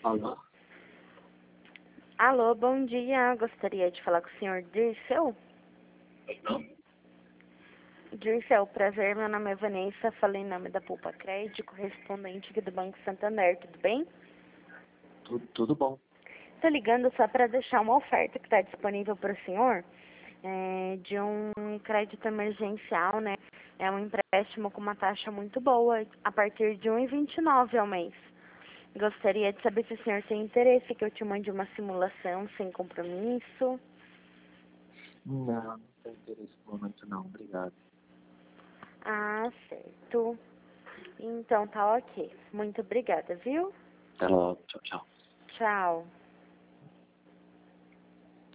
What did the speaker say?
Alô? Alô, bom dia. Gostaria de falar com o senhor Dirceu. Não? Dirceu, prazer. Meu nome é Vanessa. Falei em nome da Poupa Crédito, correspondente aqui do Banco Santander. Tudo bem? Tudo bom. Tô ligando só para deixar uma oferta que está disponível para o senhor de um crédito emergencial, né? É um empréstimo com uma taxa muito boa, a partir de 1,29 ao mês. Gostaria de saber se o senhor tem interesse que eu te mande uma simulação sem compromisso. Não tem interesse no momento não, obrigado. Ah, certo. Então tá ok. Muito obrigada, viu? Até logo, tchau, tchau. Tchau.